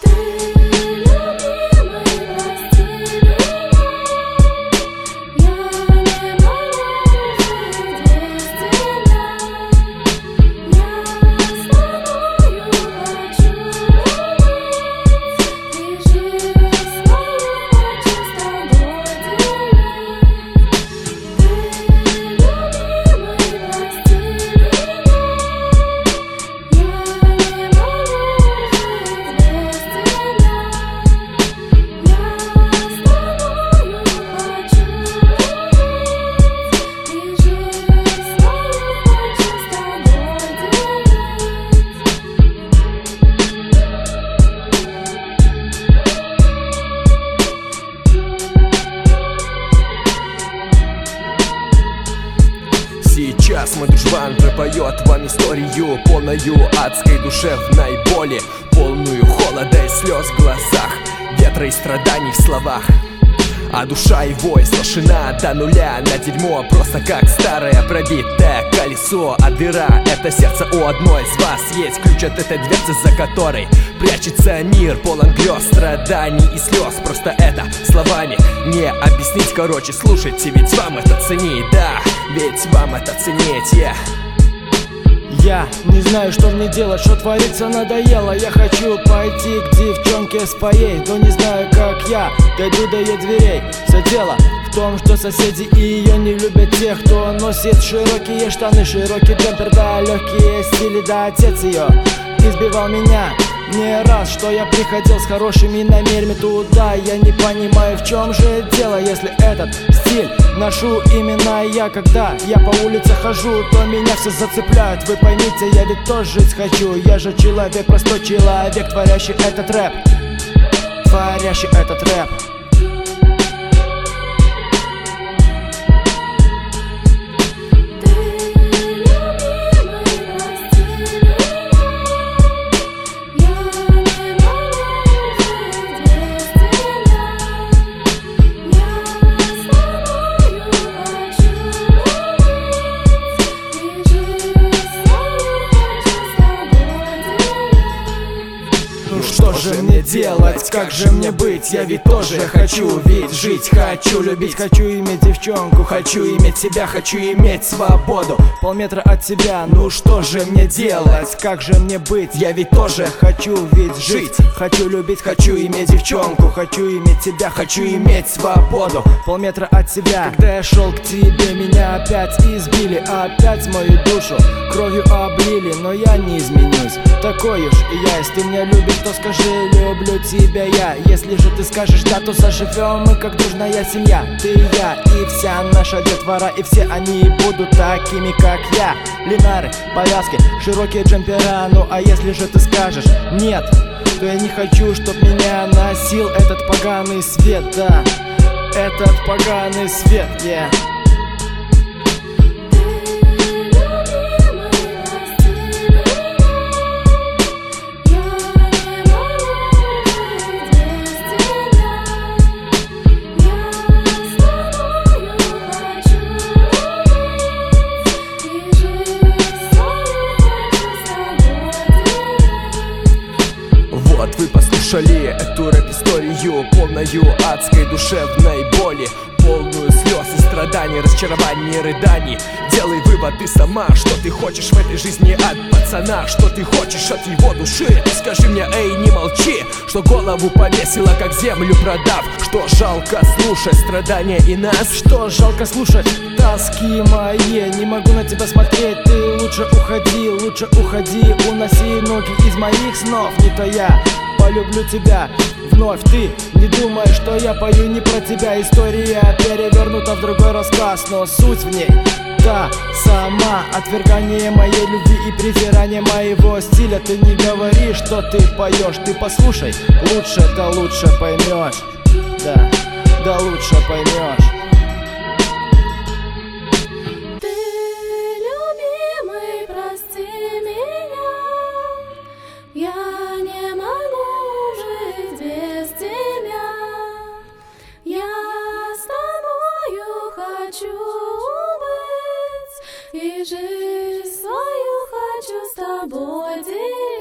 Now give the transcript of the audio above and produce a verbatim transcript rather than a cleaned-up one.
Сейчас мой дружбан пропоет вам историю, полную адской душевной боли, полную холода и слез в глазах, ветра и страданий в словах. А душа его изношена до нуля, на дерьмо просто как старое пробитое колесо. А дыра — это сердце у одной из вас. Есть ключ от этой дверцы, за которой прячется мир, полон грез, страданий и слез. Просто это словами не объяснить. Короче, слушайте, ведь вам это ценить, да, ведь вам это ценить, yeah. Я не знаю, что мне делать, что творится, надоело. Я хочу пойти к девчонке своей, но не знаю, как я дойду до ее дверей. Все дело в том, что соседи ее не любят тех, кто носит широкие штаны, широкий джемпер, да, легкие стили, да, отец ее избивал меня не раз, что я приходил с хорошими намерениями туда. Я не понимаю, в чем же дело, если этот стиль ношу именно я. Когда я по улице хожу, то меня все зацепляют. Вы поймите, я ведь тоже жить хочу. Я же человек, простой человек, творящий этот рэп, творящий этот рэп. Что же мне делать, как же мне быть? Я ведь тоже хочу ведь жить, хочу любить, хочу иметь девчонку, хочу иметь себя, хочу иметь свободу. Полметра от тебя, ну что же мне делать, как же мне быть? Я ведь тоже хочу ведь жить, хочу любить, хочу иметь девчонку, хочу иметь себя, хочу иметь свободу. Полметра от себя. Когда я шел к тебе, меня опять избили, опять мою душу кровью облили, но я не изменюсь, такой уж и я. Если ты меня любишь, то скажи: люблю тебя я. Если же ты скажешь да, то заживем мы как дружная семья. Ты и я, и вся наша детвора, и все они будут такими, как я. Линары, повязки, широкие джемпера. Ну а если же ты скажешь нет, то я не хочу, чтоб меня носил этот поганый свет, да, этот поганый свет, yeah. Вот вы послушали эту рэп-историю, полную адской душевной боли, полную слез и страданий, разочарований и рыданий. Делай вывод ты сама, что ты хочешь в этой жизни от пацана, что ты хочешь от его души. Ты скажи мне, эй, не молчи, что голову повесила, как землю продав. Что жалко слушать страдания и нас, что жалко слушать тоски мои. Не могу на тебя смотреть, ты лучше уходи, лучше уходи, уноси ноги из моих снов. Не то я полюблю тебя вновь. Ты не думаешь, что я пою не про тебя. История перевернута в другой рассказ, но суть в ней та сама. Отвергание моей любви и презирание моего стиля. Ты не говори, что ты поешь, ты послушай лучше, да лучше поймешь, да, да лучше поймешь. Я не могу жить без тебя. Я с тобою хочу быть, и жизнь свою хочу с тобой делить.